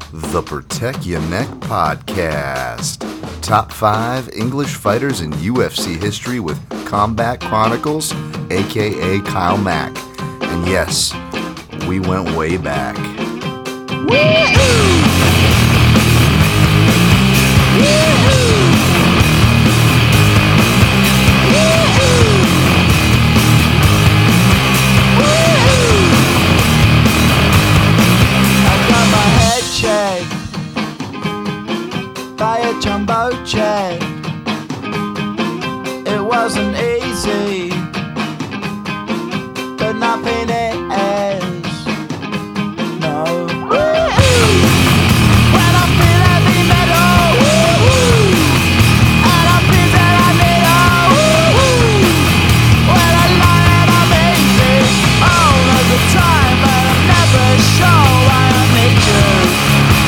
The Protect Your Neck Podcast. Top 5 English fighters in UFC history with Combat Chronicles, aka Kyle Mack. And yes, we went way back. Woo-hoo! By a jumbo jet. It wasn't easy, but nothing is. No. Woo-hoo! When I feel heavy metal, woo-hoo! And I feel that I need a woo-hoo! When I lie and I'm easy all of the time, but I'm never sure why I need you.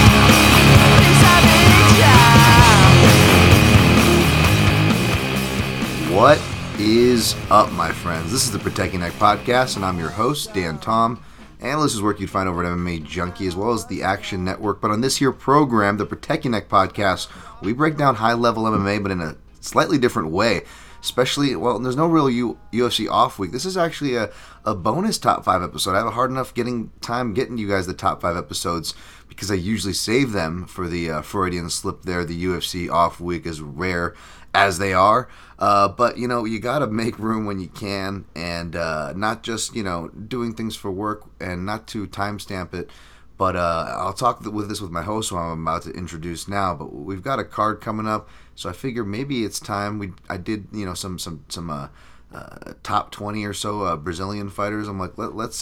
What is up, my friends? This is the Protect Your Neck Podcast, and I'm your host, Dan Tom. And this is work you'd find over at MMA Junkie, as well as the Action Network. But on this here program, the Protect Your Neck Podcast, we break down high-level MMA, but in a slightly different way. Especially, well, there's no real UFC off week. This is actually a bonus top 5 episode. I have a hard enough getting you guys the top 5 episodes because I usually save them for the Freudian slip there. The UFC off week is rare as they are. But, you got to make room when you can, and not just, doing things for work and not to timestamp it. But I'll talk with my host, who I'm about to introduce now. But we've got a card coming up, so I figure maybe it's time. I did, some top 20 or so Brazilian fighters. I'm like, let's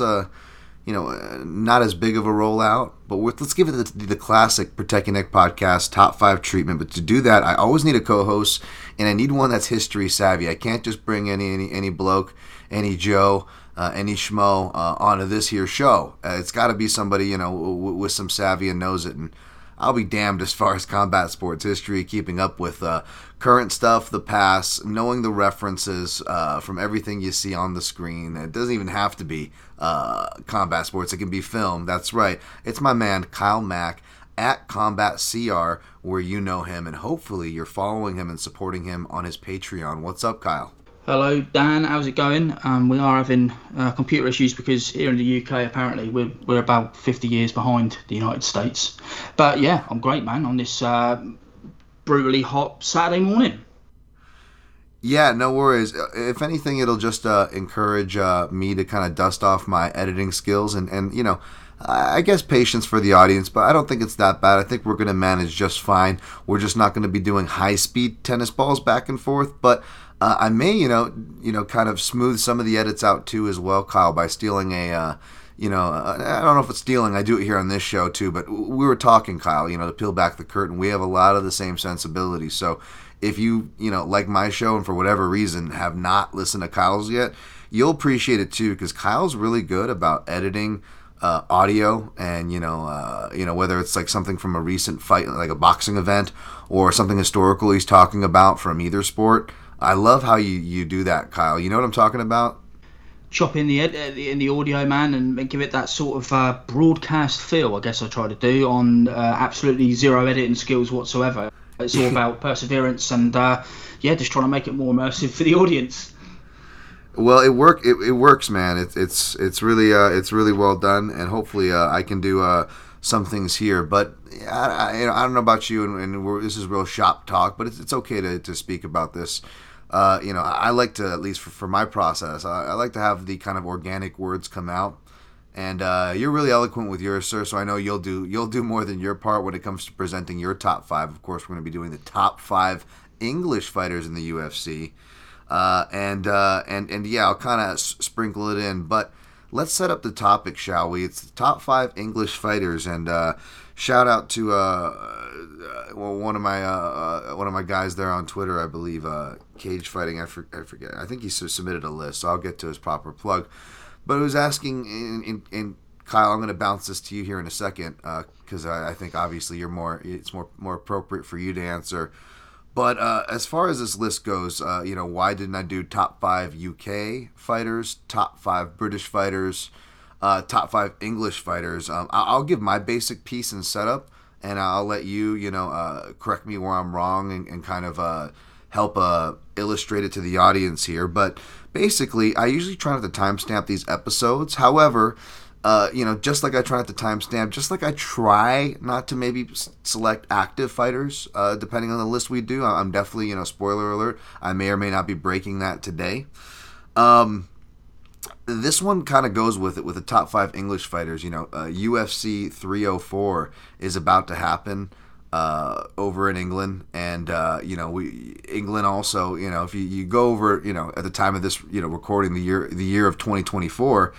not as big of a rollout, but let's give it the classic Protect Your Neck Podcast top 5 treatment. But to do that, I always need a co-host, and I need one that's history savvy. I can't just bring any bloke, any Joe, any schmo onto this here show. It's got to be somebody with some savvy and knows it. And I'll be damned as far as combat sports history, keeping up with current stuff, the past, knowing the references from everything you see on the screen. It doesn't even have to be combat sports. It can be film. That's right. It's my man, Kyle Mack, at Combat CR, where you know him, and hopefully you're following him and supporting him on his Patreon. What's up, Kyle? Hello, Dan. How's it going? We are having computer issues because here in the UK, apparently, we're about 50 years behind the United States. But yeah, I'm great, man, on this brutally hot Saturday morning. Yeah, no worries. If anything, it'll just encourage me to kind of dust off my editing skills and I guess patience for the audience, but I don't think it's that bad. I think we're going to manage just fine. We're just not going to be doing high-speed tennis balls back and forth, but I may, kind of smooth some of the edits out too as well, Kyle, by stealing I don't know if it's stealing. I do it here on this show too, but we were talking, Kyle, to peel back the curtain. We have a lot of the same sensibilities. So if you, like my show and for whatever reason have not listened to Kyle's yet, you'll appreciate it too, because Kyle's really good about editing audio, and whether it's like something from a recent fight, like a boxing event, or something historical he's talking about from either sport. I love how you do that, Kyle. You know what I'm talking about? Chop in the audio, man, and give it that sort of broadcast feel. I guess I try to do on absolutely zero editing skills whatsoever. It's all about perseverance and just trying to make it more immersive for the audience. Well, it works, man. It's really well done, and hopefully I can do some things here. But I don't know about you, and this is real shop talk, but it's okay to speak about this. I like to, at least for my process, I like to have the kind of organic words come out. And you're really eloquent with yours, sir, so I know you'll do more than your part when it comes to presenting your top 5. Of course, we're going to be doing the top 5 English fighters in the UFC. And yeah, I'll kind of sprinkle it in, but let's set up the topic, shall we? It's the top 5 English fighters, and shout out to one of my guys there on Twitter, I believe, Cage Fighting. I forget. I think he submitted a list, so I'll get to his proper plug. But it was asking, and Kyle, I'm going to bounce this to you here in a second, because I think obviously it's more appropriate for you to answer. But as far as this list goes, why didn't I do top 5 UK fighters, top 5 British fighters, top 5 English fighters? I'll give my basic piece and setup, and I'll let you, correct me where I'm wrong and kind of help illustrate it to the audience here. But basically, I usually try not to timestamp these episodes. However, just like I try not to timestamp, just like I try not to maybe select active fighters, depending on the list we do. I'm definitely, spoiler alert, I may or may not be breaking that today. This one kind of goes with it, with the top 5 English fighters. UFC 304 is about to happen over in England, and England also, if you go over, at the time of this, recording the year of 2024,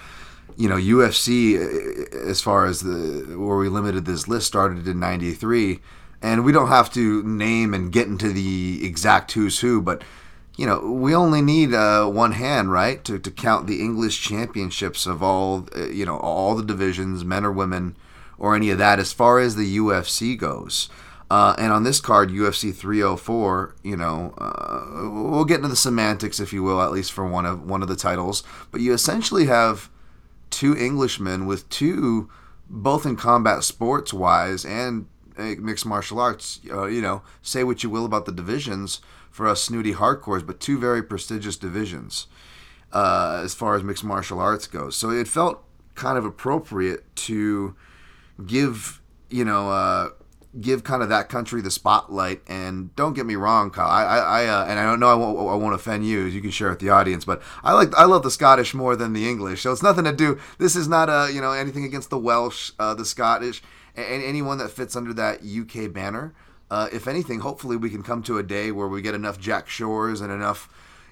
UFC, as far as where we limited this list, started in '93, and we don't have to name and get into the exact who's who, but we only need one hand, right, to count the English championships of all the divisions, men or women, or any of that, as far as the UFC goes. And on this card, UFC 304, we'll get into the semantics, if you will, at least for one of the titles. But you essentially have 2 Englishmen with 2, both in combat sports wise and mixed martial arts. Say what you will about the divisions for us snooty hardcores, but 2 very prestigious divisions as far as mixed martial arts goes. So it felt kind of appropriate to give kind of that country the spotlight. And don't get me wrong, Kyle, and I don't know, I won't offend you, as you can share with the audience, but I love the Scottish more than the English. So it's nothing to do. This is not anything against the Welsh, the Scottish, and anyone that fits under that UK banner. If anything, hopefully we can come to a day where we get enough Jack Shores and enough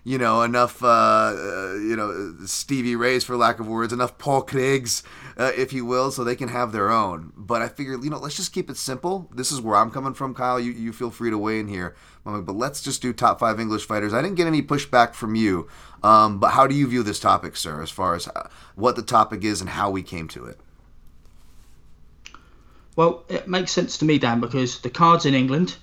Stevie Rays, for lack of words, enough Paul Craigs, if you will, so they can have their own. But I figured, let's just keep it simple. This is where I'm coming from, Kyle. You feel free to weigh in here. But let's just do top 5 English fighters. I didn't get any pushback from you. But how do you view this topic, sir, as far as what the topic is and how we came to it? Well, it makes sense to me, Dan, because the card's in England.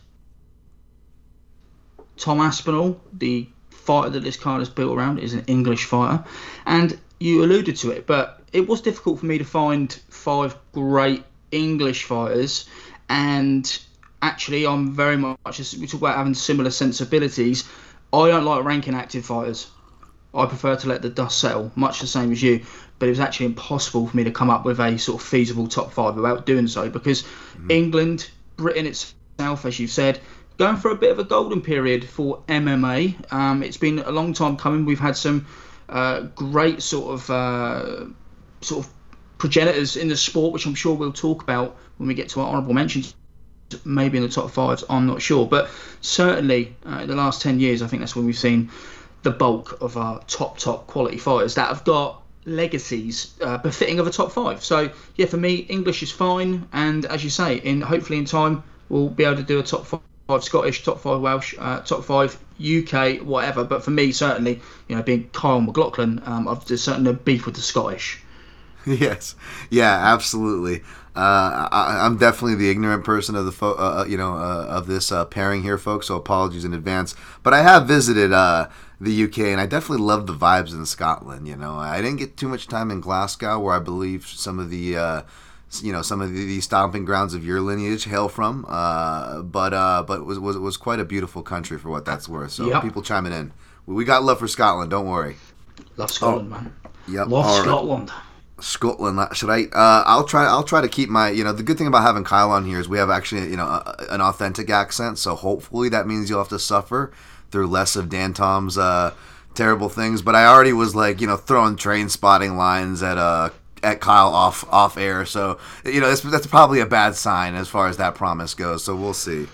Tom Aspinall, the fighter that this card is built around, is an English fighter. And you alluded to it, but it was difficult for me to find 5 great English fighters. And actually, I'm very much, as we talk about having similar sensibilities, I don't like ranking active fighters. I prefer to let the dust settle, much the same as you. But it was actually impossible for me to come up with a sort of feasible top 5 without doing so, because England, Britain itself, as you've said, going for a bit of a golden period for MMA. It's been a long time coming. We've had some great sort of progenitors in the sport, which I'm sure we'll talk about when we get to our honourable mentions. Maybe in the top 5, I'm not sure. But certainly in the last 10 years, I think that's when we've seen the bulk of our top quality fighters that have got legacies befitting of a top 5. So yeah, for me, English is fine, and as you say, hopefully in time we'll be able to do a top 5 Scottish, top 5 Welsh, top 5 UK, whatever. But for me, certainly, being Kyle McLaughlin, there's certainly a beef with the Scottish. Yes, yeah, absolutely. I'm definitely the ignorant person of the of this pairing here, folks. So apologies in advance. But I have visited the UK, and I definitely love the vibes in Scotland. I didn't get too much time in Glasgow, where I believe some of the stomping grounds of your lineage hail from. But it was quite a beautiful country for what that's worth. So People chiming in, we got love for Scotland. Don't worry. Love Scotland, man. Yep. Love Scotland. Scotland, should I? I'll try to keep my. The good thing about having Kyle on here is we have actually an authentic accent. So hopefully that means you'll have to suffer through less of Dan Tom's terrible things. But I already was throwing train spotting lines at Kyle off air. So that's probably a bad sign as far as that promise goes. So we'll see.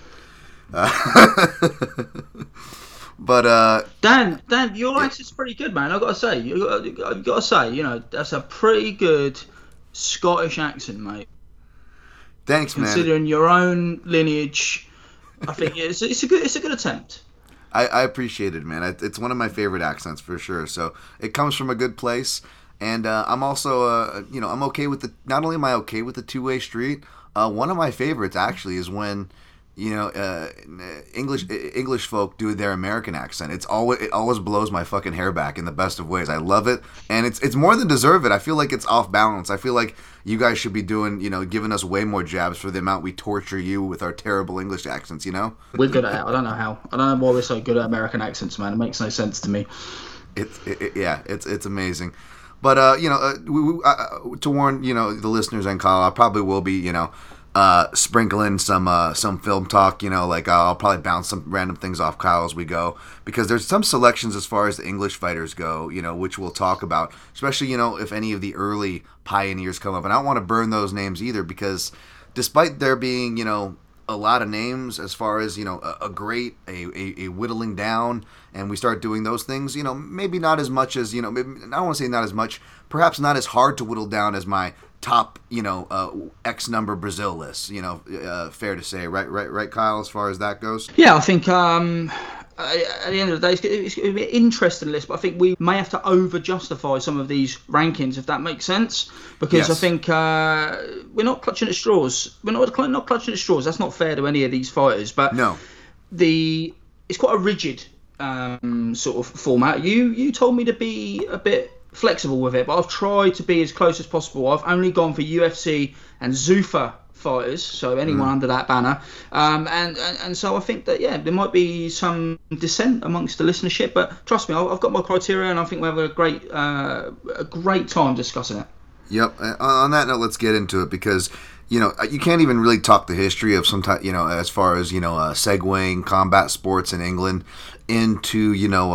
But Dan, your accent's pretty good, man. I've got to say, that's a pretty good Scottish accent, mate. Thanks, man. Considering your own lineage, I think it's a good attempt. I appreciate it, man. It's one of my favorite accents for sure. So it comes from a good place, and I'm also I'm okay with not only am I okay with the two-way street. One of my favorites actually is when English folk do their American accent. It always blows my fucking hair back in the best of ways. I love it, and it's more than deserve it. I feel like it's off balance. I feel like you guys should be doing, giving us way more jabs for the amount we torture you with our terrible English accents. We're good at it. I don't know how. I don't know why we're so good at American accents, man. It makes no sense to me. It's amazing. But to warn the listeners and Kyle, I probably will be sprinkling some film talk. I'll probably bounce some random things off Kyle as we go, because there's some selections as far as the English fighters go, which we'll talk about, especially if any of the early pioneers come up, and I don't want to burn those names either, because despite there being a lot of names as far as a whittling down, and we start doing those things, maybe not as much as maybe, I don't want to say not as much, perhaps not as hard to whittle down as my top X number Brazil list, fair to say, right Kyle, as far as that goes? Yeah, I think at the end of the day, it's going to be an interesting list, but I think we may have to over-justify some of these rankings, if that makes sense, because yes. I think we're not clutching at straws. We're not clutching at straws. That's not fair to any of these fighters, but no. It's quite a rigid sort of format. You told me to be a bit flexible with it, but I've tried to be as close as possible. I've only gone for UFC and Zuffa fighters, so anyone under that banner, and so I think that there might be some dissent amongst the listenership, but trust me, I've got my criteria, and I think we'll have a great time discussing it. Yep. On that note, let's get into it, because you can't even really talk the history of some type, as far as segueing combat sports in England into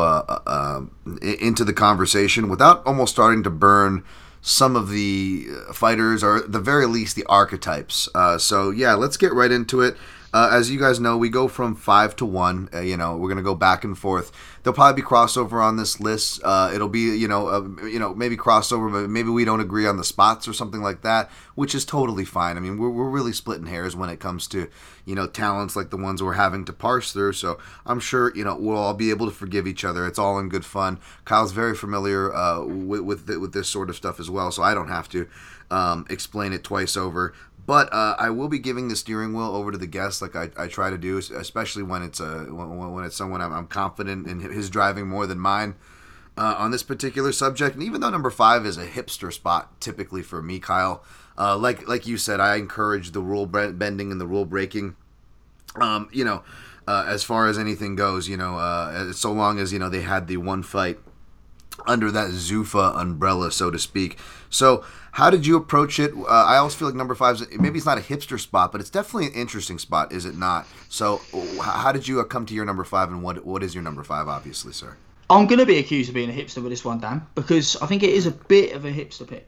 into the conversation without almost starting to burn some of the fighters, or at the very least the archetypes. So let's get right into it. As you guys know, we go from 5 to 1. We're going to go back and forth. There'll probably be crossover on this list. It'll be, maybe crossover, but maybe we don't agree on the spots or something like that, which is totally fine. I mean, we're really splitting hairs when it comes to, talents like the ones we're having to parse through. So I'm sure, we'll all be able to forgive each other. It's all in good fun. Kyle's very familiar with this sort of stuff as well, so I don't have to explain it twice over. But I will be giving the steering wheel over to the guest, like I try to do, especially when it's someone I'm confident in his driving more than mine on this particular subject. And even though number 5 is a hipster spot typically for me, Kyle, like you said, I encourage the rule bending and the rule breaking. As far as anything goes, so long as they had the one fight under that Zuffa umbrella, so to speak. So how did you approach it? I always feel like number 5 maybe it's not a hipster spot, but it's definitely an interesting spot, is it not? So how did you come to your number 5, and what is your number 5, obviously, sir? I'm going to be accused of being a hipster with this one, Dan, because I think it is a bit of a hipster pick.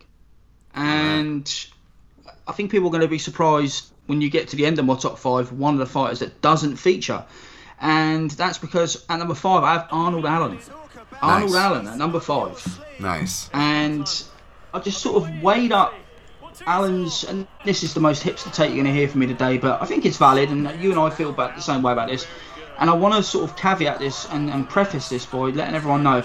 And I think people are going to be surprised when you get to the end of my top 5, one of the fighters that doesn't feature. And that's because at number 5, I have Arnold Allen. Arnold Allen at number 5. Nice. And I just sort of weighed up Allen's, and this is the most hipster take you're going to hear from me today, but I think it's valid, and you and I feel about the same way about this. And I want to sort of caveat this and preface this by letting everyone know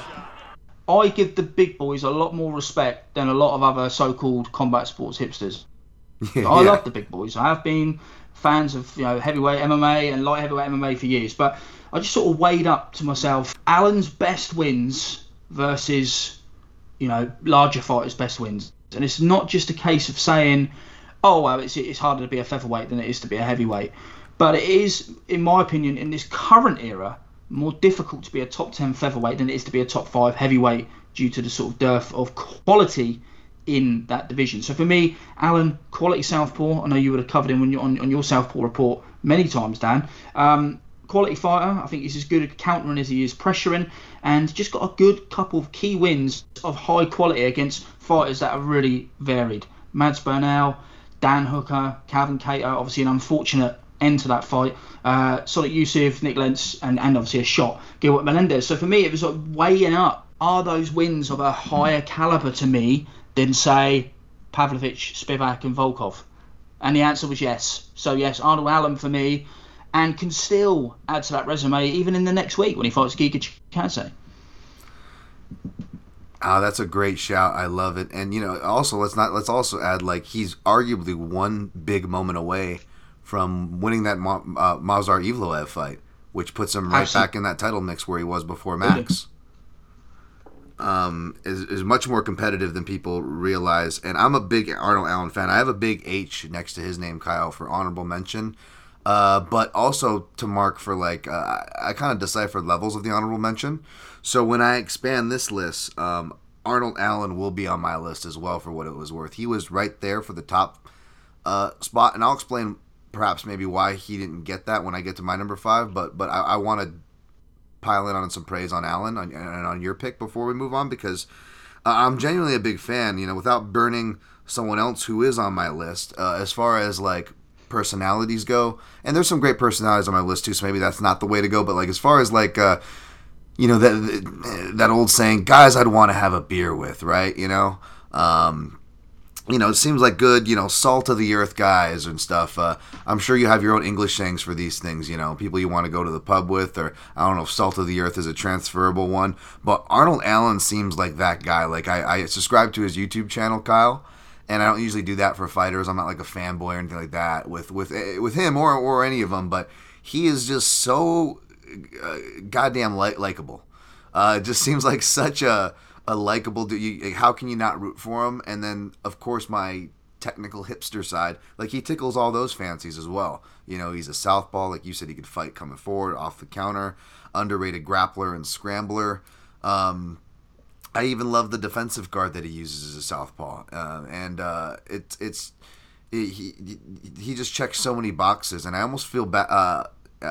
I give the big boys a lot more respect than a lot of other so-called combat sports hipsters. I love the big boys. I have been fans of heavyweight MMA and light heavyweight MMA for years, but I just sort of weighed up to myself Allen's best wins versus larger fighters' best wins. And it's not just a case of saying, oh, well, it's harder to be a featherweight than it is to be a heavyweight. But it is, in my opinion, in this current era, more difficult to be a top 10 featherweight than it is to be a top 5 heavyweight due to the sort of dearth of quality in that division. So for me, Allen, quality southpaw. I know you would have covered him on your southpaw report many times, Dan. Quality fighter. I think he's as good at countering as he is pressuring, and just got a good couple of key wins of high quality against fighters that are really varied. Mads Burnell, Dan Hooker, Calvin Cater, obviously an unfortunate end to that fight. Sodiq Yusuff, Nick Lentz, and obviously a shot, Gilbert Melendez. So for me, it was like weighing up, are those wins of a higher caliber to me than, say, Pavlovich, Spivak, and Volkov? And the answer was yes. So yes, Arnold Allen for me, and can still add to that resume even in the next week when he fights Giga Chikadze. Oh, that's a great shout. I love it. And also let's also add, like, he's arguably one big moment away from winning that Mazar Evloev fight, which puts him right back in that title mix where he was before Max. Is much more competitive than people realize. And I'm a big Arnold Allen fan. I have a big H next to his name, Kyle, for honorable mention. But also to mark for I kind of deciphered levels of the honorable mention. So when I expand this list, Arnold Allen will be on my list as well for what it was worth. He was right there for the top spot, and I'll explain perhaps maybe why he didn't get that when I get to my number 5. But I want to pile in on some praise on Allen and on your pick before we move on, because I'm genuinely a big fan, without burning someone else who is on my list, as far as personalities go. And there's some great personalities on my list too, so maybe that's not the way to go, but as far as that old saying, guys I'd want to have a beer with, right? It seems like good, salt of the earth guys and stuff. I'm sure you have your own English sayings for these things, people you want to go to the pub with, or I don't know if salt of the earth is a transferable one, but Arnold Allen seems like that guy. I subscribe to his YouTube channel, Kyle, and I don't usually do that for fighters. I'm not like a fanboy or anything like that with him or any of them, but he is just so goddamn likable. It just seems like such a likable dude. How can you not root for him? And then, of course, my technical hipster side, he tickles all those fancies as well. He's a southpaw, like you said, he could fight coming forward, off the counter, underrated grappler and scrambler. I even love the defensive guard that he uses as a southpaw, he just checks so many boxes, and I almost feel bad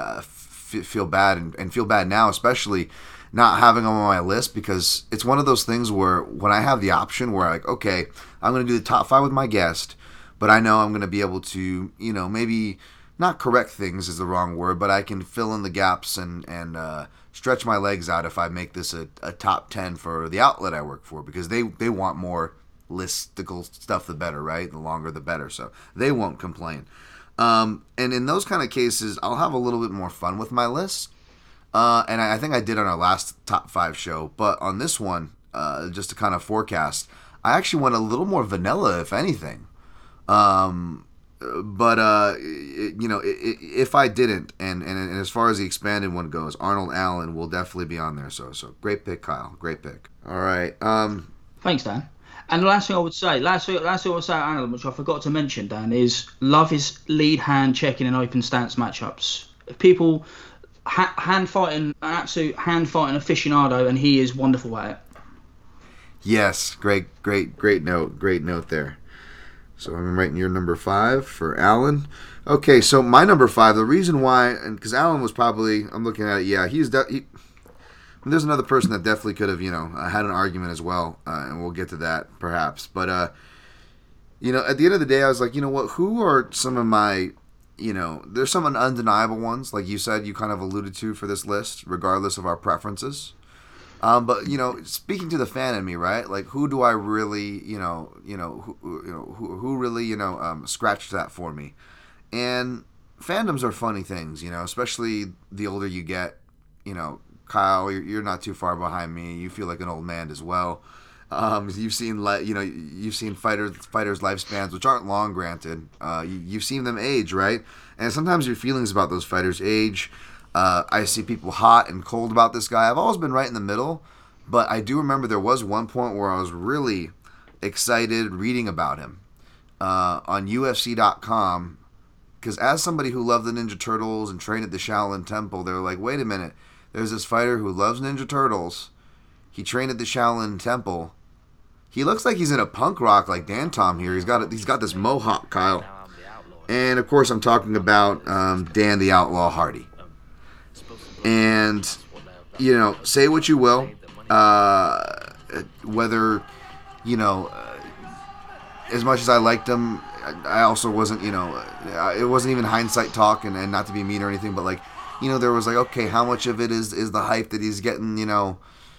and feel bad now, especially not having him on my list, because it's one of those things where when I have the option where okay, I'm going to do the top 5 with my guest, but I know I'm going to be able to, maybe not correct things is the wrong word, but I can fill in the gaps and stretch my legs out if I make this a top 10 for the outlet I work for, because they want more listicle stuff, the better, right? The longer the better, so they won't complain. And in those kind of cases, I'll have a little bit more fun with my list. And I think I did on our last top 5 show, but on this one, just to kind of forecast, I actually went a little more vanilla, if anything. If I didn't, and as far as the expanded one goes, Arnold Allen will definitely be on there. So great pick, Kyle. Great pick. All right. Thanks, Dan. And the last thing I would say, about Arnold, which I forgot to mention, Dan, is love his lead hand checking in open stance matchups. People hand fighting, an absolute hand fighting aficionado, and he is wonderful at it. Yes, great note there. So I'm writing your number 5 for Allen. Okay, so my number 5, the reason why, and because Allen was probably, I'm looking at it, yeah, there's another person that definitely could have, had an argument as well, and we'll get to that perhaps. But, at the end of the day, I was like, you know what, who are some of my, there's some undeniable ones, like you said, you kind of alluded to for this list, regardless of our preferences. But speaking to the fan in me, right? Who do I really, who really, scratched that for me? And fandoms are funny things, especially the older you get. Kyle, you're not too far behind me. You feel like an old man as well. You've seen fighters' lifespans, which aren't long, granted. You've seen them age, right? And sometimes your feelings about those fighters age. I see people hot and cold about this guy. I've always been right in the middle, but I do remember there was one point where I was really excited reading about him on UFC.com, because as somebody who loved the Ninja Turtles and trained at the Shaolin Temple, they were like, wait a minute, there's this fighter who loves Ninja Turtles. He trained at the Shaolin Temple. He looks like he's in a punk rock like Dan Tom here. He's got this mohawk, Kyle. And, of course, I'm talking about Dan the Outlaw Hardy. And, say what you will, whether, as much as I liked him, I also wasn't, it wasn't even hindsight talk, and not to be mean or anything, but, there was okay, how much of it is the hype that he's getting, the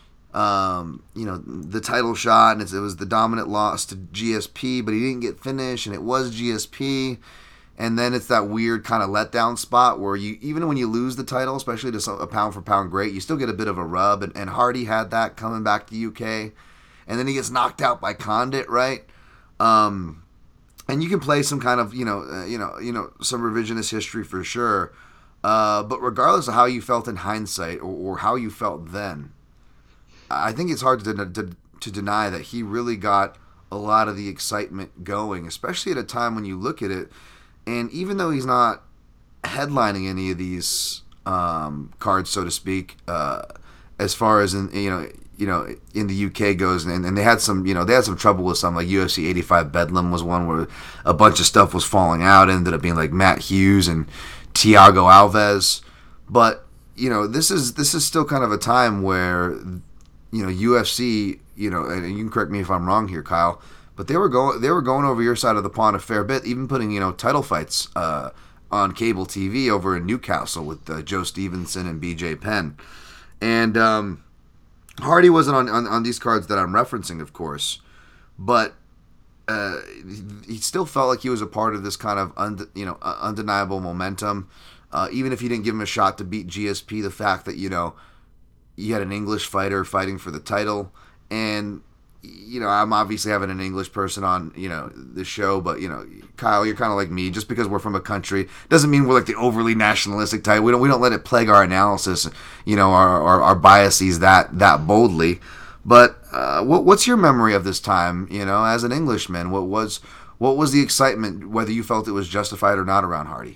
title shot, and it was the dominant loss to GSP, but he didn't get finished, and it was GSP. And then it's that weird kind of letdown spot where even when you lose the title, especially to a pound-for-pound great, you still get a bit of a rub. And Hardy had that coming back to UK. And then he gets knocked out by Condit, right? And and you can play some kind of some revisionist history for sure. But regardless of how you felt in hindsight or how you felt then, I think it's hard to deny that he really got a lot of the excitement going, especially at a time when you look at it. And even though he's not headlining any of these cards, so to speak, as far as in the UK goes, and they had some trouble with some, like UFC 85 Bedlam was one where a bunch of stuff was falling out. It ended up being like Matt Hughes and Thiago Alves, but this is still kind of a time where UFC, and you can correct me if I'm wrong here, Kyle, but they were going over your side of the pond a fair bit, even putting title fights on cable TV over in Newcastle with Joe Stevenson and BJ Penn, and Hardy wasn't on these cards that I'm referencing, of course, but he still felt like he was a part of this kind of undeniable momentum. Even if he didn't give him a shot to beat GSP, the fact that you had an English fighter fighting for the title, and I'm obviously having an English person on the show, but Kyle, you're kind of like me. Just because we're from a country doesn't mean we're like the overly nationalistic type. We don't let it plague our analysis, our biases that boldly. But what's your memory of this time? As an Englishman, what was the excitement, whether you felt it was justified or not, around Hardy?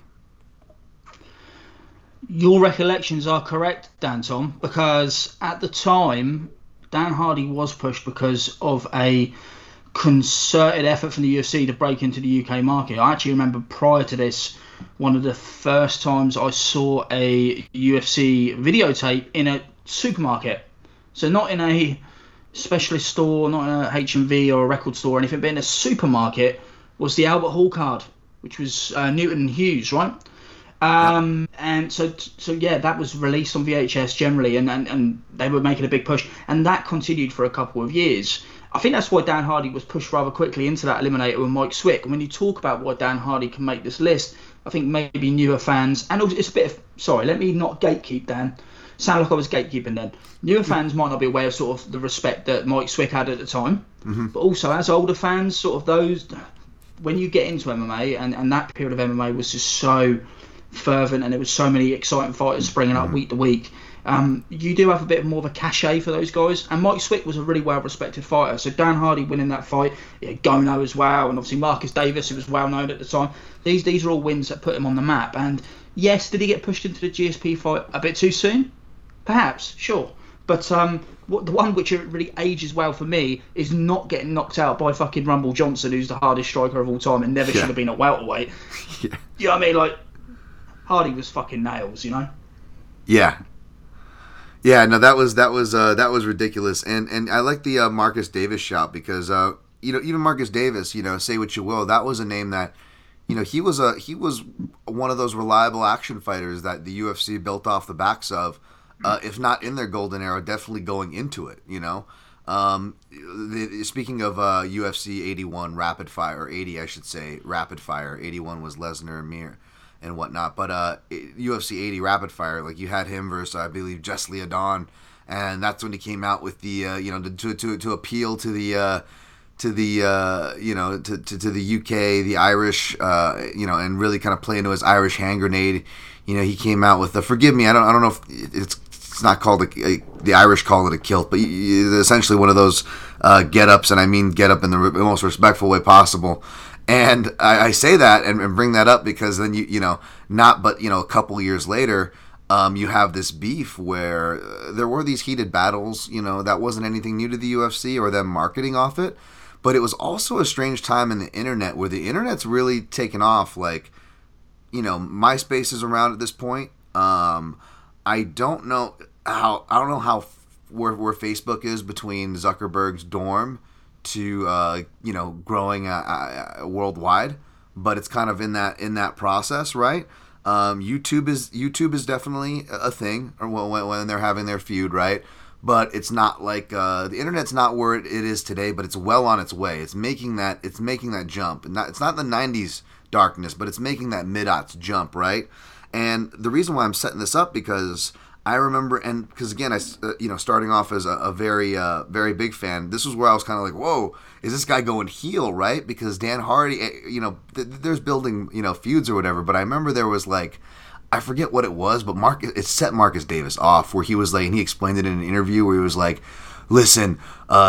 Your recollections are correct, Dan Tom, because at the time, Dan Hardy was pushed because of a concerted effort from the UFC to break into the UK market. I actually remember prior to this, one of the first times I saw a UFC videotape in a supermarket. So not in a specialist store, not in a HMV or a record store or anything, but in a supermarket, was the Albert Hall card, which was Newton Hughes, right? And so yeah, that was released on VHS generally, and they were making a big push, and that continued for a couple of years. I think that's why Dan Hardy was pushed rather quickly into that eliminator with Mike Swick. And when you talk about why Dan Hardy can make this list, I think maybe newer fans, and also it's a bit of, sorry, let me not gatekeep, Dan. Sound like I was gatekeeping then. Newer fans might not be aware of sort of the respect that Mike Swick had at the time, but also as older fans, sort of those, when you get into MMA, and that period of MMA was just so fervent, and there was so many exciting fighters springing up week to week, you do have a bit more of a cachet for those guys, and Mike Swick was a really well respected fighter. So Dan Hardy winning that fight, Gono as well, and obviously Marcus Davis, who was well known at the time. These are all wins that put him on the map. And yes, did he get pushed into the GSP fight a bit too soon? Perhaps, sure. But the one which really ages well for me is not getting knocked out by fucking Rumble Johnson, who's the hardest striker of all time and never should have been at welterweight. You know what I mean? Like, Hardy was fucking nails, Yeah, no, that was ridiculous, and I like the Marcus Davis shout, because even Marcus Davis, say what you will, that was a name that he was one of those reliable action fighters that the UFC built off the backs of, if not in their golden era, definitely going into it. Speaking of UFC 81 Rapid Fire, or 80 I should say, Rapid Fire. 81 was Lesnar and Mir and whatnot, but UFC 80 Rapid Fire, like, you had him versus, I believe, Jess Leodon, and that's when he came out with the to appeal to the to the UK, the Irish, and really kind of play into his Irish hand grenade. He came out with forgive me, I don't know if it's not called the Irish call it a kilt, but essentially one of those get-ups, and I mean get up in the most respectful way possible. And I say that and bring that up because then a couple years later, you have this beef where there were these heated battles. That wasn't anything new to the UFC or them marketing off it, but it was also a strange time in the internet where the internet's really taken off. Like, MySpace is around at this point. I don't know how where Facebook is between Zuckerberg's dorm to growing worldwide, but it's kind of in that process, right? YouTube is definitely a thing, or when they're having their feud, right? But it's not like the internet's not where it is today, but it's well on its way. It's making that jump, and it's not the '90s darkness, but it's making that mid-aughts jump, right? And the reason why I'm setting this up, because I remember, and because again, starting off as a very, very big fan, this was where I was kind of like, whoa, is this guy going heel, right? Because Dan Hardy, there's building, feuds or whatever, but I remember there was like, I forget what it was, but it set Marcus Davis off, where he was like, and he explained it in an interview where he was like, listen,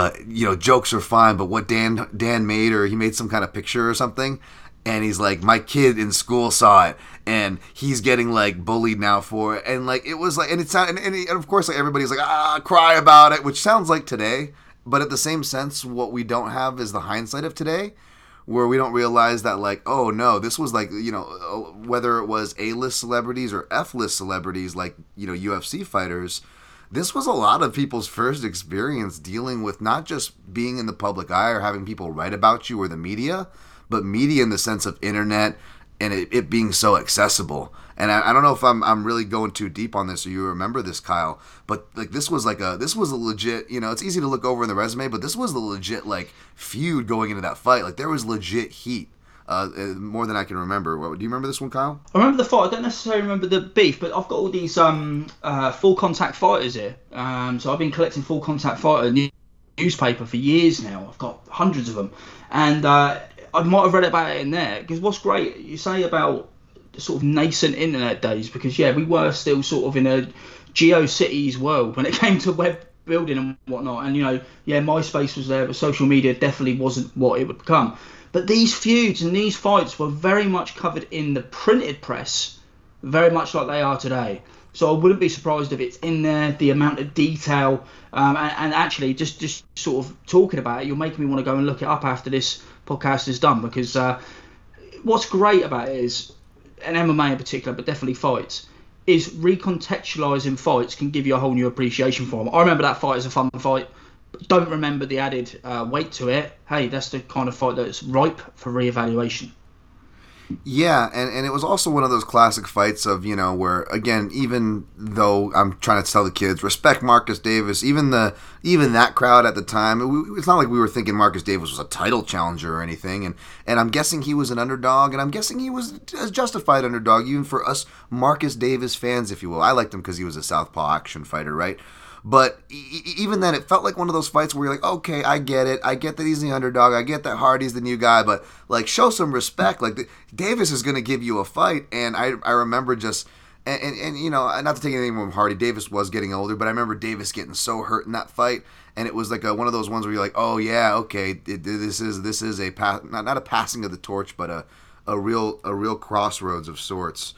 jokes are fine, but what Dan made, or he made some kind of picture or something, and he's like, my kid in school saw it, and he's getting like bullied now for it, and like it was like, and it sounded, and of course like everybody's like, cry about it, which sounds like today, but at the same sense, what we don't have is the hindsight of today, where we don't realize that like, oh no, this was like, whether it was A-list celebrities or F-list celebrities like UFC fighters. This was a lot of people's first experience dealing with not just being in the public eye or having people write about you or the media, but media in the sense of internet and it being so accessible. And I don't know if I'm really going too deep on this or you remember this, Kyle, but like this was a legit, it's easy to look over in the resume, but this was a legit like feud going into that fight. Like there was legit heat. More than I can remember. Do you remember this one, Kyle? I remember the fight. I don't necessarily remember the beef, but I've got all these full contact fighters here. So I've been collecting full contact fighter newspaper for years now. I've got hundreds of them, and I might have read about it in there. Because what's great, you say about the sort of nascent internet days, because we were still sort of in a GeoCities world when it came to web building and whatnot. And MySpace was there, but social media definitely wasn't what it would become. But these feuds and these fights were very much covered in the printed press, very much like they are today. So I wouldn't be surprised if it's in there, the amount of detail, and actually just sort of talking about it, you're making me want to go and look it up after this podcast is done, because what's great about it is, and MMA in particular, but definitely fights, is recontextualising fights can give you a whole new appreciation for them. I remember that fight as a fun fight. Don't remember the added weight to it. Hey, that's the kind of fight that's ripe for reevaluation. Yeah, and it was also one of those classic fights of, where, again, even though I'm trying to tell the kids, respect Marcus Davis, even that crowd at the time, it's not like we were thinking Marcus Davis was a title challenger or anything, and I'm guessing he was an underdog, and I'm guessing he was a justified underdog, even for us Marcus Davis fans, if you will. I liked him because he was a southpaw action fighter, right? But even then, it felt like one of those fights where you're like, okay, I get it. I get that he's the underdog. I get that Hardy's the new guy. But, like, show some respect. Like, Davis is going to give you a fight. And I remember just, and not to take anything from Hardy, Davis was getting older. But I remember Davis getting so hurt in that fight. And it was like one of those ones where you're like, oh, yeah, okay, this is a not a passing of the torch, but a real crossroads of sorts.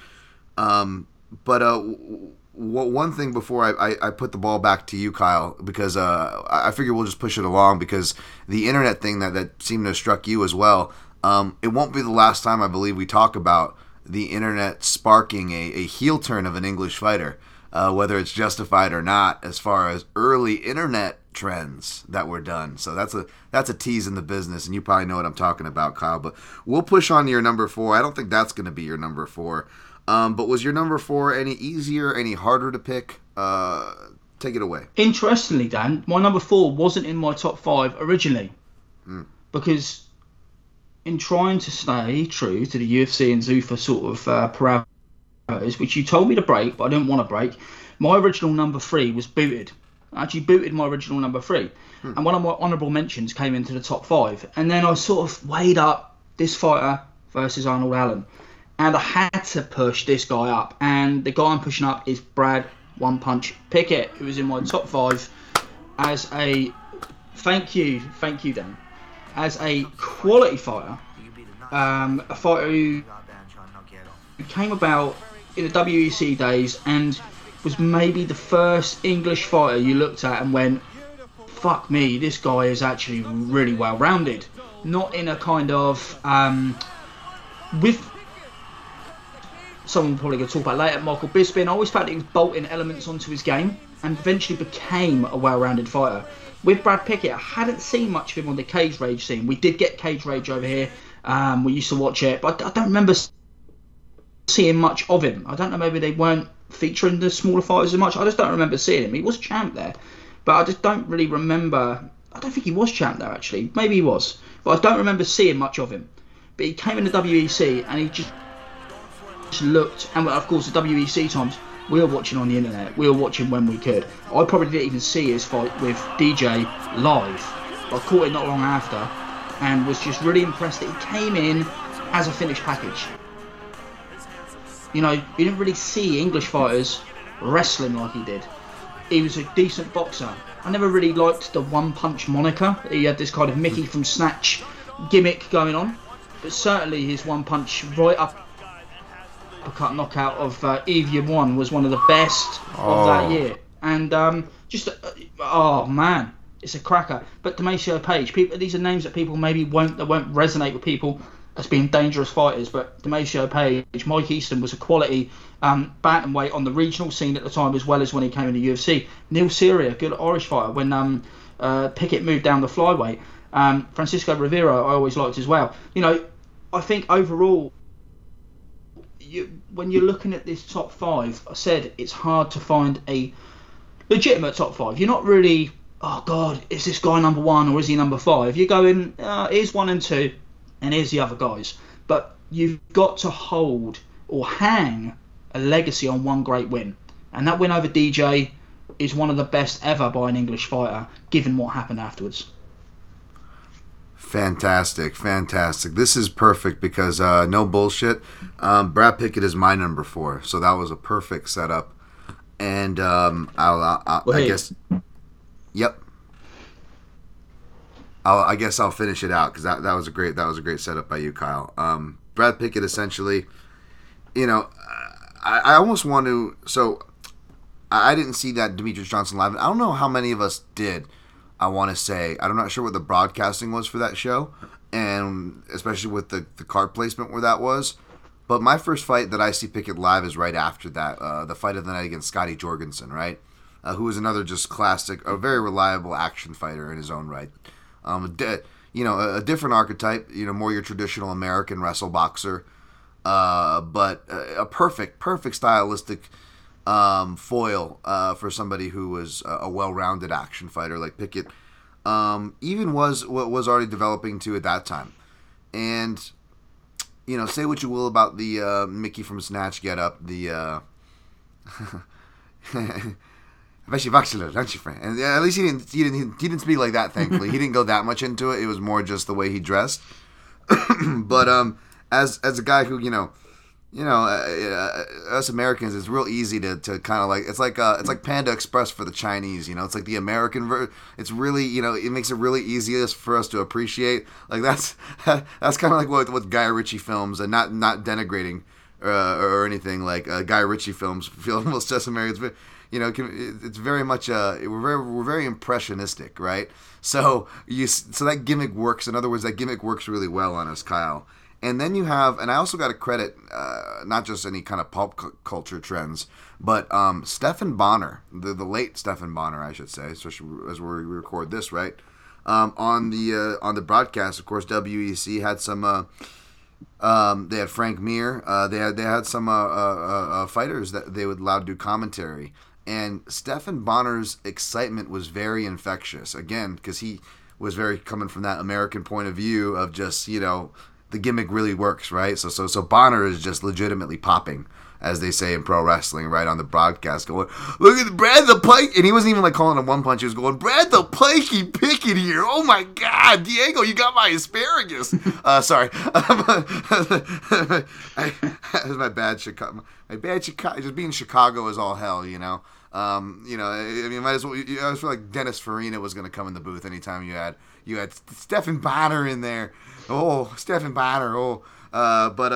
One thing before I put the ball back to you, Kyle, because I figure we'll just push it along, because the internet thing that seemed to have struck you as well, it won't be the last time I believe we talk about the internet sparking a heel turn of an English fighter, whether it's justified or not, as far as early internet trends that were done. So that's a tease in the business, and you probably know what I'm talking about, Kyle, but we'll push on to your number 4. I don't think that's going to be your number 4. But was your number 4 any easier, any harder to pick? Take it away. Interestingly, Dan, my number 4 wasn't in my top 5 originally. Because in trying to stay true to the UFC and Zuffa sort of parameters, which you told me to break, but I didn't want to break, my original number 3 was booted. I actually booted my original number 3. And one of my honourable mentions came into the top 5. And then I sort of weighed up this fighter versus Arnold Allen. And I had to push this guy up. And the guy I'm pushing up is Brad One Punch Pickett, who was in my top 5 as a... Thank you, Dan. As a quality fighter. A fighter who came about in the WEC days and was maybe the first English fighter you looked at and went, fuck me, this guy is actually really well-rounded. Not in a kind of... with... someone we're probably going to talk about later, Michael Bisping, I always felt he was bolting elements onto his game and eventually became a well-rounded fighter. With Brad Pickett, I hadn't seen much of him on the Cage Rage scene. We did get Cage Rage over here. We used to watch it, but I don't remember seeing much of him. I don't know, maybe they weren't featuring the smaller fighters as much. I just don't remember seeing him. He was champ there, but I just don't really remember. I don't think he was champ there, actually. Maybe he was, but I don't remember seeing much of him. But he came in the WEC and he just looked, and of course the WEC times, We were watching on the internet. We were watching when we could. I probably didn't even see his fight with DJ live. I caught it not long after, and was just really impressed that he came in as a finished package. You know, you didn't really see English fighters wrestling like he did. He was a decent boxer. I never really liked the one-punch moniker. He had this kind of Mickey from Snatch gimmick going on, but certainly his one-punch right uppercut knockout of Evie One was one of the best of that year. And oh man, it's a cracker. But Demasio Page, these are names that people maybe won't resonate with people as being dangerous fighters, but Demasio Page, Mike Easton was a quality bantamweight on the regional scene at the time, as well as when he came into UFC. Neil Seria, good Irish fighter when Pickett moved down the flyweight. Francisco Rivera I always liked as well. You know, I think overall, when you're looking at this top five, I said it's hard to find a legitimate top five. You're not really, oh God, is this guy number one or is he number five? You're going, here's one and two, and here's the other guys. But you've got to hold or hang a legacy on one great win. And that win over DJ is one of the best ever by an English fighter, given what happened afterwards. Fantastic. This is perfect because, no bullshit, Brad Pickett is my number 4. So that was a perfect setup. And I guess... Yep. I guess I'll finish it out because that was a great setup by you, Kyle. Brad Pickett essentially, you know, I almost want to. So I didn't see that Demetrius Johnson live. I don't know how many of us did. I want to say I'm not sure what the broadcasting was for that show, and especially with the card placement where that was. But my first fight that I see Pickett live is right after that, the fight of the night against Scotty Jorgensen, right? Who was another just classic, a very reliable action fighter in his own right. A different archetype, more your traditional American wrestle boxer, but a perfect stylistic foil for somebody who was a well-rounded action fighter like Pickett. Even was already developing to at that time, and say what you will about the Mickey from Snatch getup, the. I bet you bucks a little, don't you, friend? And at least he didn't speak like that. Thankfully, he didn't go that much into it. It was more just the way he dressed. But as a guy who us Americans, it's real easy to kind of like it's like Panda Express for the Chinese. It's like the American it's really it makes it really easiest for us to appreciate. Like that's kind of like what Guy Ritchie films, and not denigrating or anything, like Guy Ritchie films feel almost just Americans. It's very much we're very impressionistic, right? So that gimmick works. In other words, that gimmick works really well on us, Kyle. And then you have, and I also got to credit not just any kind of pop culture trends, but Stephan Bonnar, the late Stephan Bonnar, I should say, especially as we record this, right? On the broadcast, of course, WEC had some. They had Frank Mir. They had some fighters that they would allow to do commentary. And Stephan Bonnar's excitement was very infectious. Again, because he was very coming from that American point of view of just, the gimmick really works, right? So Bonnar is just legitimately popping, as they say in pro wrestling, right on the broadcast, going, look at Brad the Pike, and he wasn't even like calling it one punch. He was going, Brad the Pikey Pickett here. Oh my God, Diego, you got my asparagus. Sorry, that was my bad Chicago. Just being Chicago is all hell, I mean, might as well. I feel like Dennis Farina was going to come in the booth anytime you had Stephan Bonnar in there. Oh, Stephan Bonnar. Oh, but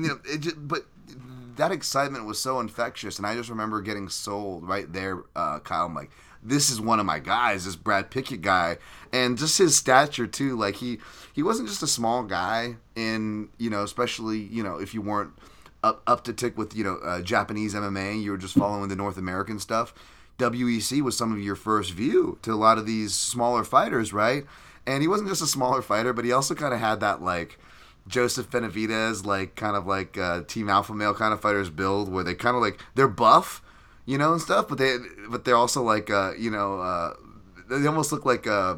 that excitement was so infectious, and I just remember getting sold right there, Kyle. I'm like, this is one of my guys, this Brad Pickett guy, and just his stature too. Like he wasn't just a small guy, and especially if you weren't up to tick with Japanese MMA, you were just following the North American stuff. WEC was some of your first view to a lot of these smaller fighters, right? And he wasn't just a smaller fighter, but he also kind of had that like Joseph Benavidez, like kind of like Team Alpha Male kind of fighters build, where they kind of like they're buff, and stuff, but they're also like they almost look like I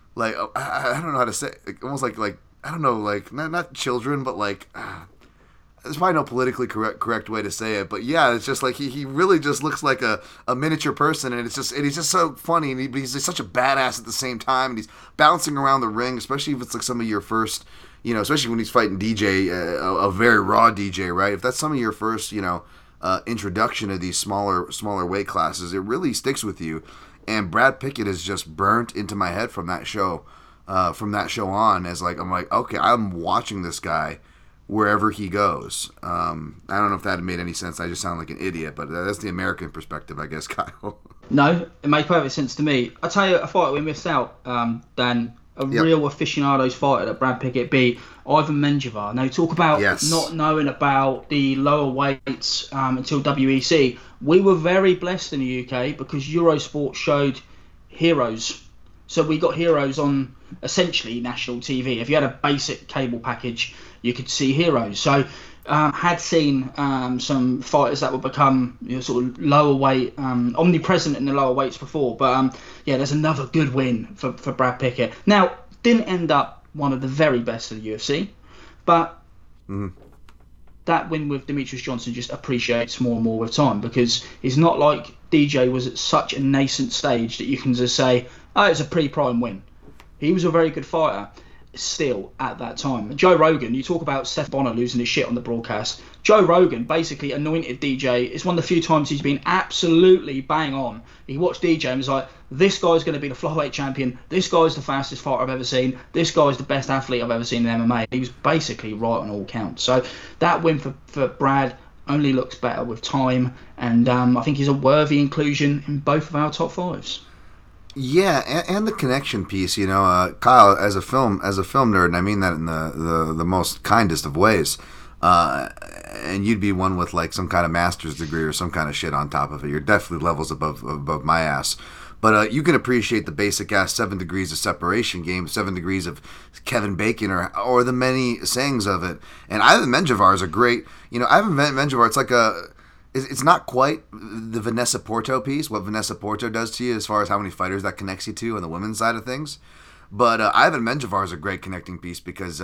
don't know how to say, almost like I don't know, like not children, but like. there's probably no politically correct way to say it, but yeah, it's just like he really just looks like a miniature person, and he's just so funny, and he's such a badass at the same time, and he's bouncing around the ring, especially if it's like some of your first, especially when he's fighting DJ, a very raw DJ, right? If that's some of your first, introduction to these smaller weight classes, it really sticks with you. And Brad Pickett is just burnt into my head from that show on, as like I'm like, okay, I'm watching this guy wherever he goes. I don't know if that made any sense. I just sound like an idiot, but that's the American perspective, I guess, Kyle. No, it made perfect sense to me. I'll tell you a fight we missed out, Dan. Real aficionados fighter that Brad Pickett beat, Ivan Menjivar. Now, talk about not knowing about the lower weights until WEC. We were very blessed in the UK because Eurosport showed Heroes. So we got Heroes on essentially national TV. If you had a basic cable package, you could see Heroes. So had seen some fighters that would become sort of lower weight, omnipresent in the lower weights before. But there's another good win for Brad Pickett. Now, didn't end up one of the very best of the UFC, but that win with Demetrius Johnson just appreciates more and more with time, because it's not like DJ was at such a nascent stage that you can just say, oh, it's a pre-prime win. He was a very good fighter still at that time. Joe Rogan, you talk about Seth Bonner losing his shit on the broadcast. Joe Rogan basically anointed DJ. It's one of the few times he's been absolutely bang on. He watched DJ and was like, this guy's going to be the flyweight champion. This guy's the fastest fighter I've ever seen. This guy's the best athlete I've ever seen in MMA. He was basically right on all counts. So that win for Brad only looks better with time, and I think he's a worthy inclusion in both of our top fives. Yeah, and the connection piece, Kyle, as a film nerd, and I mean that in the most kindest of ways, and you'd be one with like some kind of master's degree or some kind of shit on top of it. You're definitely levels above my ass. But you can appreciate the basic ass 7 degrees of separation game, 7 degrees of Kevin Bacon, or the many sayings of it. And Ivan Menjivar is a great, Ivan Menjivar, it's like it's not quite the Vanessa Porto piece, what Vanessa Porto does to you as far as how many fighters that connects you to on the women's side of things. But Ivan Menjivar is a great connecting piece because,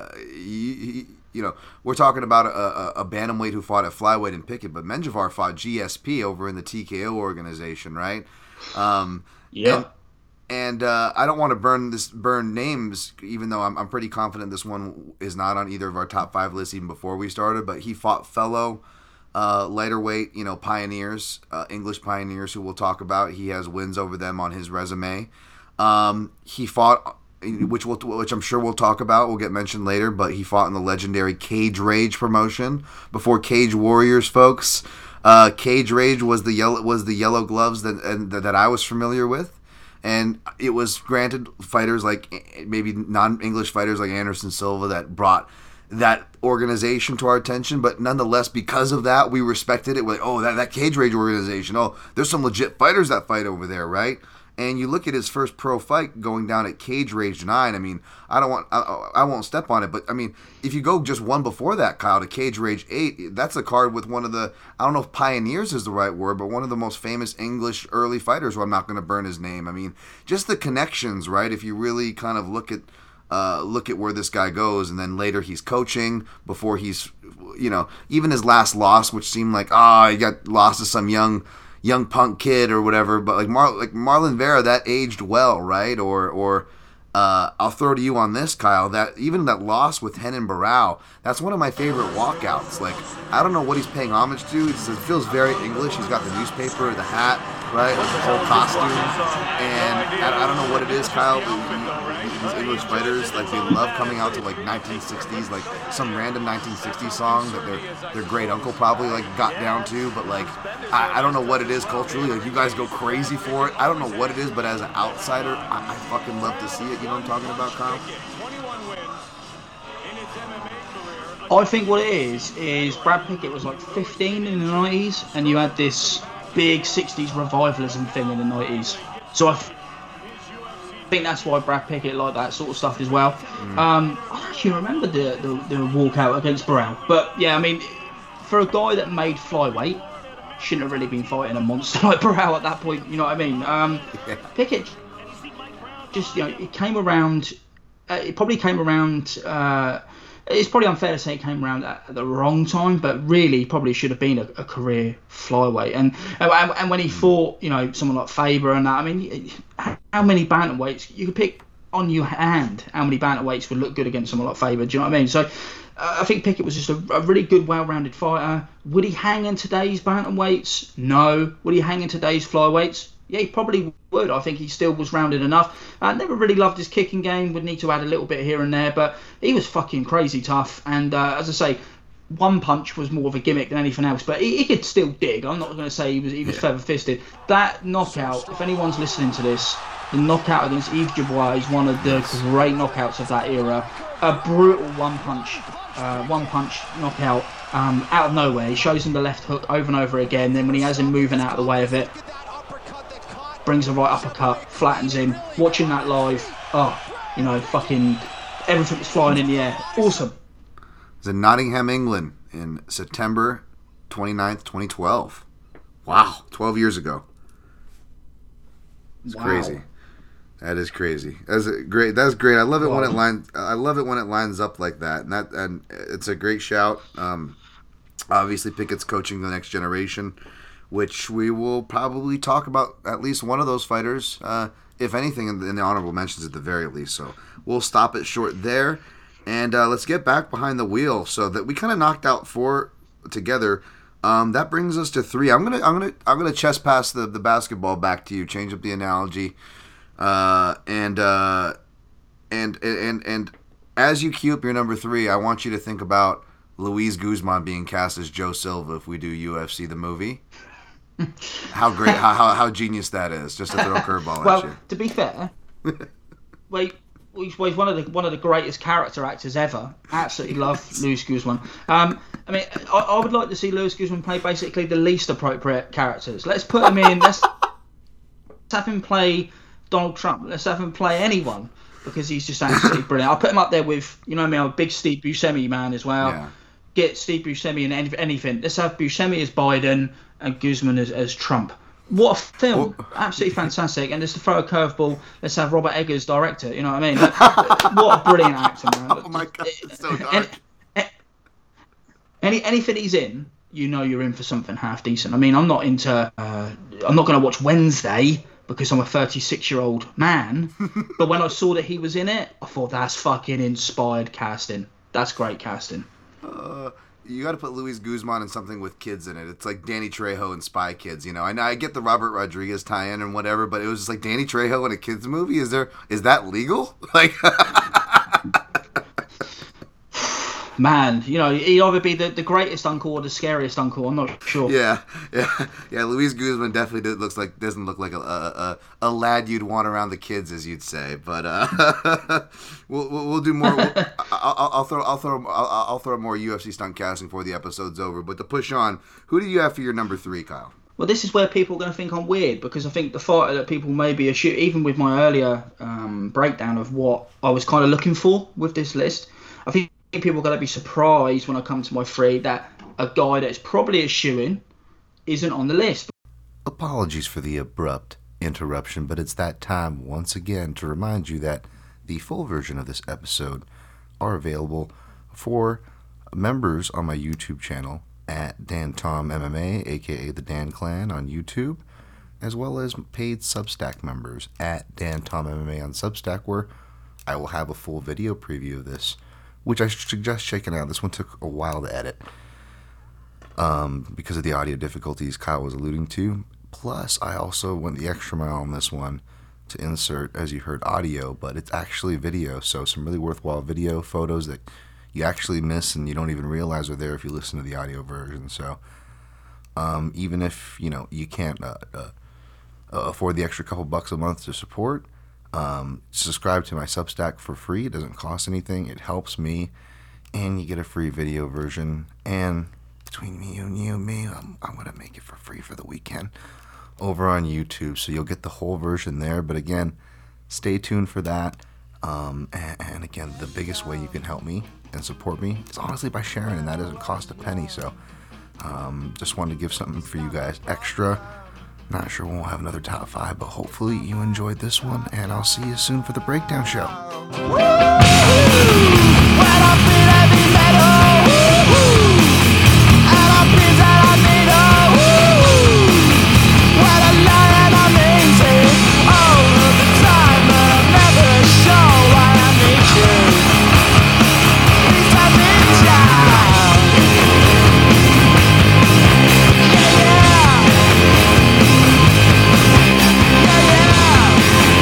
we're talking about a bantamweight who fought at flyweight in Pickett, but Menjivar fought GSP over in the TKO organization, right? Yeah. And I don't want to burn names, even though I'm pretty confident this one is not on either of our top 5 lists even before we started, but he fought fellow lighter weight, pioneers, English pioneers who we'll talk about. He has wins over them on his resume. He fought, which I'm sure we'll talk about, will get mentioned later, but he fought in the legendary Cage Rage promotion before Cage Warriors, folks. Cage Rage was the yellow gloves that I was familiar with. And it was granted fighters like maybe non-English fighters like Anderson Silva that brought that organization to our attention, but nonetheless, because of that, we respected it. We're like, that Cage Rage organization, there's some legit fighters that fight over there, right? And you look at his first pro fight going down at Cage Rage 9. I mean, I won't step on it, but I mean, if you go just one before that, Kyle, to Cage Rage 8, that's a card with one of the, I don't know if pioneers is the right word, but one of the most famous English early fighters, who I'm not going to burn his name. I mean, just the connections, right? If you really kind of look at where this guy goes, and then later he's coaching before he's, even his last loss, which seemed like, he got lost to some young punk kid or whatever, but like Marlon Vera, that aged well, right? Or I'll throw to you on this, Kyle, that even that loss with Renan Barão, that's one of my favorite walkouts. Like, I don't know what he's paying homage to. It feels very English. He's got the newspaper, the hat, right? Like the whole costume. And I don't know what it is, Kyle. These English fighters, like, they love coming out to like 1960s, like some random 1960s song that their great uncle probably like got down to, but like I don't know what it is culturally. Like, you guys go crazy for it. I don't know what it is, but as an outsider, I fucking love to see it. You know what I'm talking about, Kyle? I think what it is Brad Pickett was like 15 in the 90s, and you had this big 60s revivalism thing in the 90s. So I think that's why Brad Pickett liked that sort of stuff as well. I actually remember the walkout against Barão. But yeah, I mean, for a guy that made flyweight, shouldn't have really been fighting a monster like Barão at that point, you know what I mean? Pickett just, it came around, it probably came around it's probably unfair to say it came around at the wrong time, but really probably should have been a career flyweight. And when he fought, someone like Faber and that, I mean, how many bantamweights you could pick on your hand? How many bantamweights would look good against someone like Faber? Do you know what I mean? So I think Pickett was just a really good, well-rounded fighter. Would he hang in today's bantamweights? No. Would he hang in today's flyweights? Yeah, he probably would. I think he still was rounded enough. I never really loved his kicking game. Would need to add a little bit here and there, but he was fucking crazy tough. And as I say, one punch was more of a gimmick than anything else, but he could still dig. I'm not going to say he was feather-fisted. That knockout, if anyone's listening to this, the knockout against Yves Dubois is one of the great knockouts of that era. A brutal one-punch knockout out of nowhere. He shows him the left hook over and over again. Then when he has him moving out of the way of it, brings a right uppercut, flattens him. Watching that live, fucking everything was flying in the air. Awesome. It's in Nottingham, England, in September 29th, 2012. Wow, 12 years ago. It's crazy. That is crazy. That's great. That's great. I love it when it lines. I love it when it lines up like that. And it's a great shout. Obviously, Pickett's coaching the next generation, which we will probably talk about at least one of those fighters, if anything, in the honorable mentions at the very least. So we'll stop it short there, and let's get back behind the wheel. So that we kind of knocked out 4 together. That brings us to 3. I'm gonna chest pass the basketball back to you. Change up the analogy, and as you queue up your number 3, I want you to think about Luis Guzman being cast as Joe Silva if we do UFC the movie. How great, how genius that is! Just to throw a curveball at you. Well, to be fair, he's one of the greatest character actors ever. Absolutely love Luis Guzman. I mean, I would like to see Luis Guzman play basically the least appropriate characters. Let's put him in. Let's have him play Donald Trump. Let's have him play anyone, because he's just absolutely brilliant. I'll put him up there with, I'm a big Steve Buscemi man as well. Yeah. Get Steve Buscemi in anything. Let's have Buscemi as Biden and Guzman as Trump. What a film. Absolutely fantastic. And just to throw a curveball, let's have Robert Eggers director. You know what I mean? What a brilliant actor, man. Oh my God, it's so dark. Anything he's in, you're in for something half decent. I mean, I'm not going to watch Wednesday because I'm a 36-year-old man. But when I saw that he was in it, I thought, that's fucking inspired casting. That's great casting. You got to put Luis Guzman in something with kids in it. It's like Danny Trejo and Spy Kids. I get the Robert Rodriguez tie-in and whatever, but it was just like Danny Trejo in a kids movie. Is that legal? Like, man, he'd either be the greatest uncle or the scariest uncle. I'm not sure. Yeah. Luis Guzman definitely doesn't look like a lad you'd want around the kids, as you'd say. But we'll do more. I'll throw more UFC stunt casting before the episode's over. But to push on, who do you have for your number 3, Kyle? Well, this is where people are going to think I'm weird, because I think the fighter that people maybe assume, even with my earlier breakdown of what I was kind of looking for with this list, I think people are going to be surprised when I come to my 3 that a guy that's probably a shoo-in isn't on the list. Apologies for the abrupt interruption, but it's that time once again to remind you that the full version of this episode are available for members on my YouTube channel at Dan Tom MMA, aka the Dan Clan on YouTube, as well as paid Substack members at Dan Tom MMA on Substack, where I will have a full video preview of this, which I suggest checking out. This one took a while to edit because of the audio difficulties Kyle was alluding to. Plus, I also went the extra mile on this one to insert, as you heard, audio, but it's actually video, so some really worthwhile video photos that you actually miss and you don't even realize are there if you listen to the audio version. So even if you can't afford the extra couple bucks a month to support, subscribe to my Substack for free. It doesn't cost anything. It helps me, and you get a free video version. And between me and me, I'm going to make it for free for the weekend over on YouTube, so you'll get the whole version there. But again, stay tuned for that. And again, the biggest way you can help me and support me is honestly by sharing, and that doesn't cost a penny. So just wanted to give something for you guys extra. Not sure when we'll have another top 5, but hopefully you enjoyed this one, and I'll see you soon for the breakdown show. When I feel metal. And I'm pissed that I need a when I lie and I'm easy all of the time, but I'm never sure why I need you. Please let me down. Yeah, yeah. Yeah, yeah.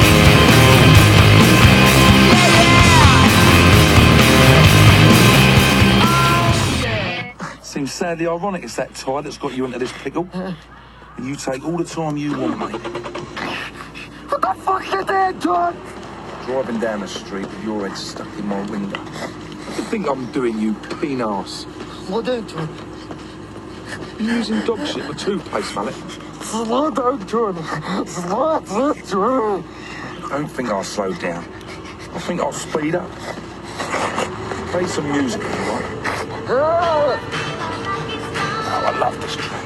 Seems sadly ironic it's that tie that's got you into this pickle. And you take all the time you want, mate. What the fuck you doing, John? Driving down the street with your head stuck in my window. What do you think I'm doing, you clean arse? What are you doing? You're using dog shit for toothpaste, mallet. What are you doing? What are you doing? I don't think I'll slow down. I think I'll speed up. Play some music, all right? Oh, I love this track.